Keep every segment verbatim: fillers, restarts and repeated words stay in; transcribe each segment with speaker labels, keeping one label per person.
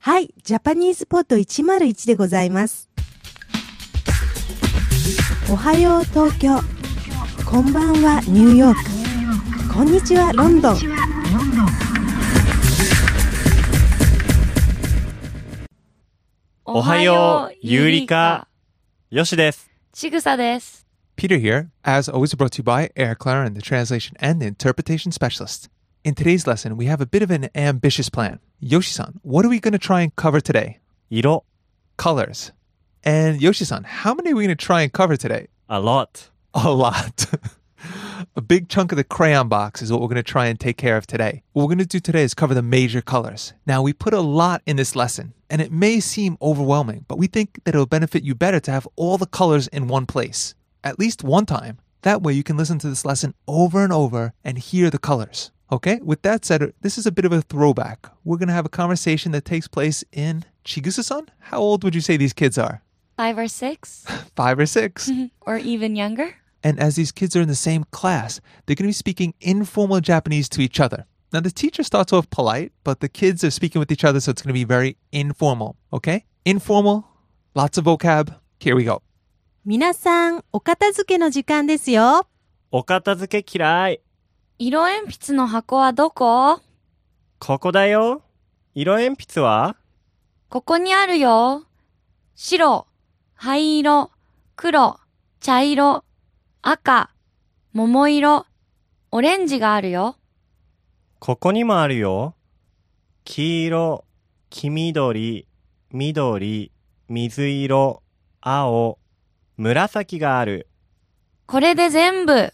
Speaker 1: はい、ジャパニーズポッドいちまるいちでございます。おはよう東京、こんばんはニューヨーク、こんにちはロンドン。
Speaker 2: おはようユーリカ、よしです。
Speaker 3: ちぐさです。
Speaker 4: Peter here, as always brought to you by Air Clara and the translation and interpretation specialist. In today's lesson, we have a bit of an ambitious plan. Yoshi-san, what are we going to try and cover today?
Speaker 2: 色
Speaker 4: Colors. And Yoshi-san, how many are we going to try and cover today?
Speaker 2: A lot.
Speaker 4: A lot. A big chunk of the crayon box is what we're going to try and take care of today. What we're going to do today is cover the major colors. Now, we put a lot in this lesson, and it may seem overwhelming, but we think that it'll benefit you better to have all the colors in one place, at least one time. That way you can listen to this lesson over and over and hear the colors. Okay, with that said, this is a bit of a throwback. We're going to have a conversation that takes place in Chigusa-san. How old would you say these kids are?
Speaker 3: Five or six?
Speaker 4: Five or six.
Speaker 3: Or even younger?
Speaker 4: And as these kids are in the same class, they're going to be speaking informal Japanese to each other. Now, the teacher starts off polite, but the kids are speaking with each other, so it's going to be very informal. Okay? Informal, lots of vocab. Here we go.
Speaker 1: 皆さん、お片付けの時間ですよ。
Speaker 2: お片付け嫌い。
Speaker 3: 色鉛筆の箱はどこ？
Speaker 2: ここだよ。色鉛筆は？
Speaker 3: ここにあるよ。白、灰色、黒、茶色、赤、桃色、オレンジがあるよ。
Speaker 2: ここにもあるよ。黄色、黄緑、緑、水色、青、紫がある。
Speaker 3: これで全部。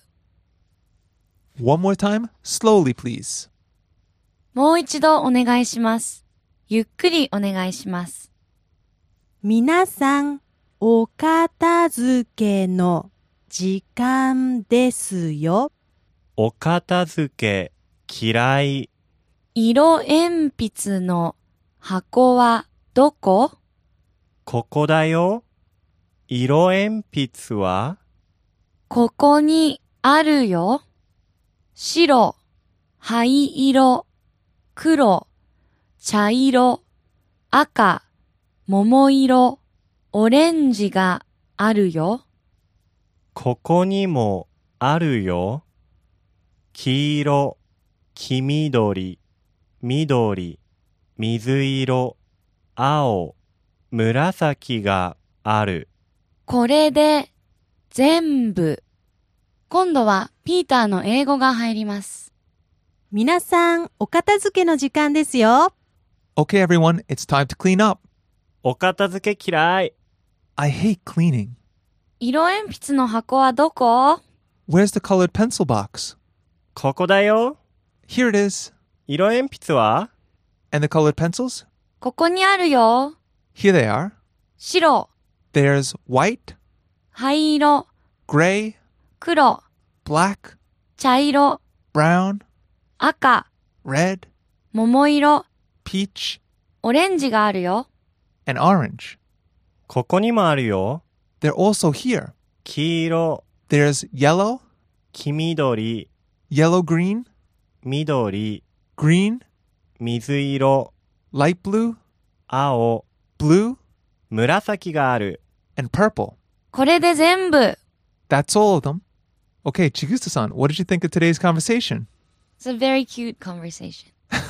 Speaker 4: One more time, slowly please.
Speaker 3: もう一度お願いします。ゆっくりお願いします。
Speaker 1: 皆さん、お片付けの時間ですよ。
Speaker 2: お片付け嫌い。
Speaker 3: 色鉛筆の箱はどこ？
Speaker 2: ここだよ。色鉛筆は？
Speaker 3: ここにあるよ。白、灰色、黒、茶色、赤、桃色、オレンジがあるよ。
Speaker 2: ここにもあるよ。黄色、黄緑、緑、水色、青、紫がある。
Speaker 3: これで全部。今度はピーターの英語が入ります。
Speaker 1: 皆さん、お片付けの時間ですよ。
Speaker 4: Okay, everyone, it's time to clean up.
Speaker 2: お片付け嫌い。
Speaker 4: I hate cleaning.
Speaker 3: 色鉛筆の箱はどこ？
Speaker 4: Where's the colored pencil box?
Speaker 2: ここだよ。
Speaker 4: Here it is.
Speaker 2: 色鉛筆は？
Speaker 4: And the colored pencils?
Speaker 3: ここにあるよ。
Speaker 4: Here they are.
Speaker 3: 白、
Speaker 4: There's white,
Speaker 3: 灰色、
Speaker 4: gray,
Speaker 3: 黒、
Speaker 4: black,
Speaker 3: 茶色、
Speaker 4: brown,
Speaker 3: 赤、
Speaker 4: red,
Speaker 3: 桃色、
Speaker 4: peach,
Speaker 3: オレンジがあるよ。
Speaker 4: and orange.
Speaker 2: ここにもあるよ。
Speaker 4: They're also here.
Speaker 2: 黄色、
Speaker 4: There's yellow,
Speaker 2: 黄緑、
Speaker 4: yellow green,
Speaker 2: 緑、
Speaker 4: green,
Speaker 2: 水色、
Speaker 4: light blue,
Speaker 2: 青、
Speaker 4: blue,
Speaker 2: 紫がある。
Speaker 4: and purple.
Speaker 3: これで全部。
Speaker 4: That's all of them. Okay, Chigusa-san, what did you think of today's conversation?
Speaker 3: It's a very cute conversation.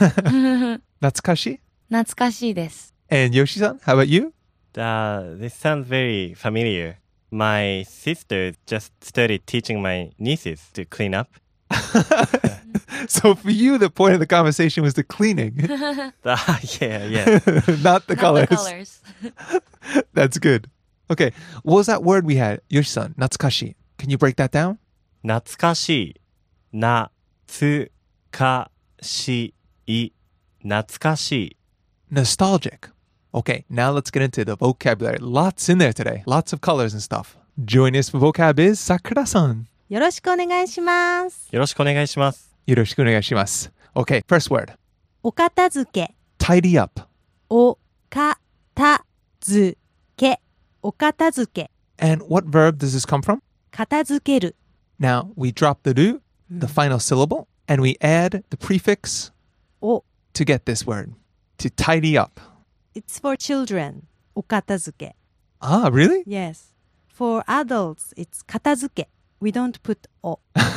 Speaker 4: Natsukashi?
Speaker 3: 懐かしいです。
Speaker 4: And Yoshi-san, how about you?
Speaker 2: Uh, this sounds very familiar. My sister just started teaching my nieces to clean up.
Speaker 4: So for you, the point of the conversation was the cleaning.
Speaker 2: uh, yeah, yeah.
Speaker 4: Not the
Speaker 3: Not
Speaker 4: colors.
Speaker 3: the colors.
Speaker 4: That's good. Okay, what was that word we had? Yoshi-san, natsukashi. Can you break that down?
Speaker 2: 懐かしい。なつかしい。懐かしい。
Speaker 4: Nostalgic. Okay, now let's get into the vocabulary. Lots in there today. Lots of colors and stuff. Joining us for vocab is Sakura-san.
Speaker 1: よろしくお願いします。
Speaker 2: よろしくお願いします。
Speaker 4: よろしくお願いします。Okay, first word.
Speaker 1: お片付け。
Speaker 4: Tidy up.
Speaker 1: おかたづけ。お片付け。
Speaker 4: And what verb does this come from?
Speaker 1: 片付ける。
Speaker 4: Now, we drop the ru, the final syllable, and we add the prefix
Speaker 1: お
Speaker 4: to get this word. To tidy up.
Speaker 1: It's for children. お片付け.
Speaker 4: Ah, really?
Speaker 1: Yes. For adults, it's 片付け. We don't put o.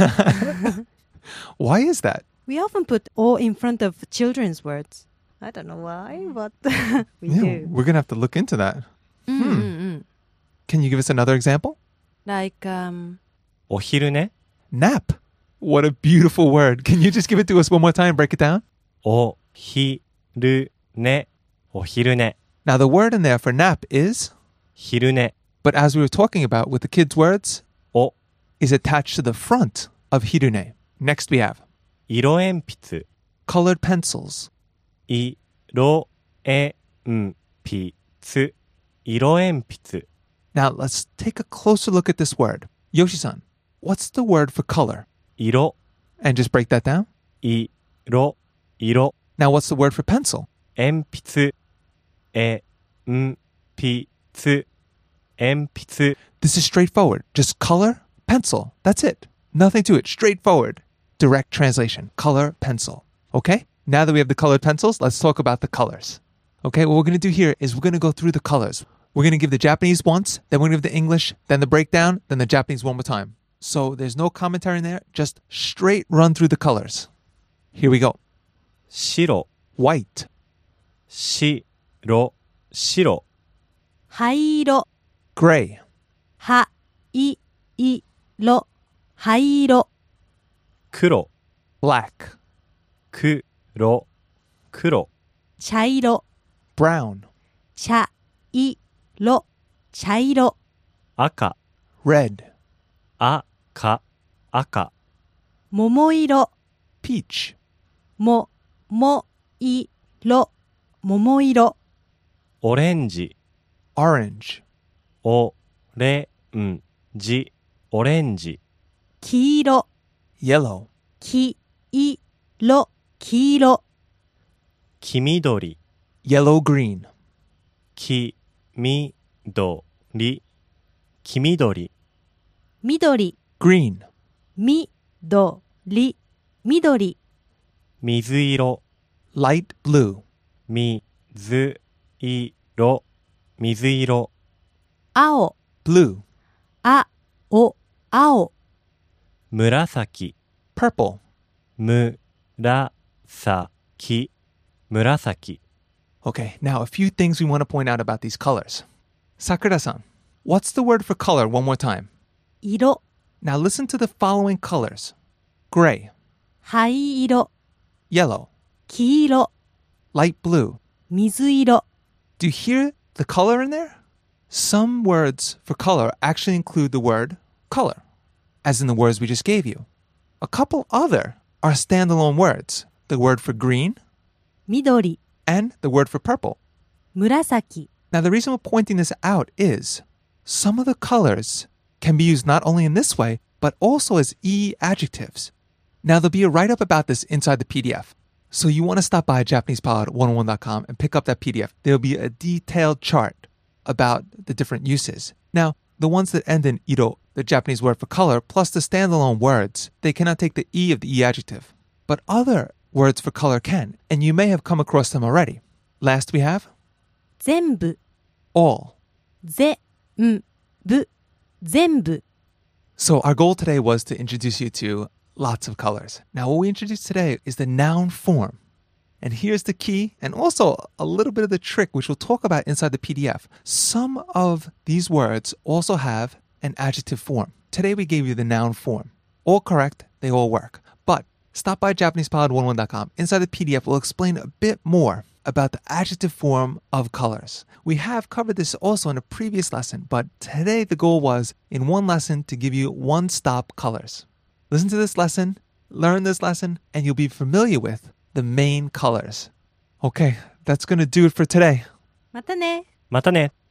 Speaker 4: Why is that?
Speaker 1: We often put o in front of children's words. I don't know why, but we
Speaker 4: Yeah,
Speaker 1: do.
Speaker 4: we're going to have to look into that.
Speaker 1: Mm-mm-mm.
Speaker 4: Can you give us another example?
Speaker 1: Like, um,
Speaker 2: お昼寝
Speaker 4: Nap. What a beautiful word. Can you just give it to us one more time? Break it down.
Speaker 2: おひるねお昼寝
Speaker 4: Now, the word in there for nap is,
Speaker 2: 昼寝
Speaker 4: but as we were talking about with the kids' words,
Speaker 2: お
Speaker 4: is attached to the front of hirune. Next we have
Speaker 2: 色鉛筆
Speaker 4: colored pencils.
Speaker 2: 色鉛筆色鉛筆
Speaker 4: Now, let's take a closer look at this word. Yoshi-san, what's the word for color?
Speaker 2: 色
Speaker 4: And just break that down.
Speaker 2: 色色
Speaker 4: Now, what's the word for pencil?
Speaker 2: 鉛筆鉛筆鉛筆
Speaker 4: This is straightforward. Just color, pencil. That's it. Nothing to it. Straightforward. Direct translation. Color, pencil. Okay? Now that we have the colored pencils, let's talk about the colors. Okay, what we're going to do here is we're going to go through the colors. We're going to give the Japanese once, then we're going to give the English, then the breakdown, then the Japanese one more time. So there's no commentary in there. Just straight run through the colors. Here we go.
Speaker 2: 白
Speaker 4: White,
Speaker 2: 白白
Speaker 1: 灰色
Speaker 4: gray,
Speaker 1: 灰色灰色
Speaker 2: 黒
Speaker 4: black,
Speaker 2: 黒黒
Speaker 1: 茶色
Speaker 4: brown,
Speaker 1: 茶色茶色
Speaker 2: 赤
Speaker 4: red,
Speaker 2: 赤赤
Speaker 1: 桃色
Speaker 4: peach,
Speaker 1: ももいろ桃色
Speaker 2: オレンジ
Speaker 4: orange,
Speaker 2: オレンジオレンジ
Speaker 1: 黄色
Speaker 4: yellow,
Speaker 1: 黄色黄色
Speaker 2: 黄緑
Speaker 4: yellow green,
Speaker 2: 黄緑黄緑
Speaker 1: 緑
Speaker 4: green,
Speaker 1: 緑緑
Speaker 2: 水色
Speaker 4: light blue,
Speaker 2: 水色水色
Speaker 1: 青
Speaker 4: blue,
Speaker 1: 青青
Speaker 2: 紫
Speaker 4: purple,
Speaker 2: 紫紫
Speaker 4: Okay, now a few things we want to point out about these colors. Sakura-san, what's the word for color one more time?
Speaker 1: 色
Speaker 4: Now listen to the following colors. Gray,
Speaker 1: 灰色
Speaker 4: yellow,
Speaker 1: 黄色
Speaker 4: light blue.
Speaker 1: 水色
Speaker 4: Do you hear the color in there? Some words for color actually include the word color, as in the words we just gave you. A couple other are standalone words. The word for green,
Speaker 1: 緑
Speaker 4: and the word for purple.
Speaker 1: 紫
Speaker 4: Now, the reason we're pointing this out is some of the colors can be used not only in this way, but also as E adjectives. Now, there'll be a write-up about this inside the P D F. So you want to stop by Japanese Pod one oh one dot com and pick up that P D F. There'll be a detailed chart about the different uses. Now, the ones that end in iro, the Japanese word for color, plus the standalone words, they cannot take the E of the E adjective. But other words for color can, and you may have come across them already. Last we have
Speaker 1: 全部
Speaker 4: all.
Speaker 1: ぜんぶ全部
Speaker 4: So our goal today was to introduce you to lots of colors. Now what we introduced today is the noun form. And here's the key and also a little bit of the trick which we'll talk about inside the P D F. Some of these words also have an adjective form. Today we gave you the noun form. All correct, they all work. But stop by Japanese Pod one oh one dot com. Inside the P D F we'll explain a bit more about the adjective form of colors. We have covered this also in a previous lesson, but today the goal was in one lesson to give you one-stop colors. Listen to this lesson, learn this lesson, and you'll be familiar with the main colors. Okay, that's going to do it for today.
Speaker 1: またね
Speaker 2: またね。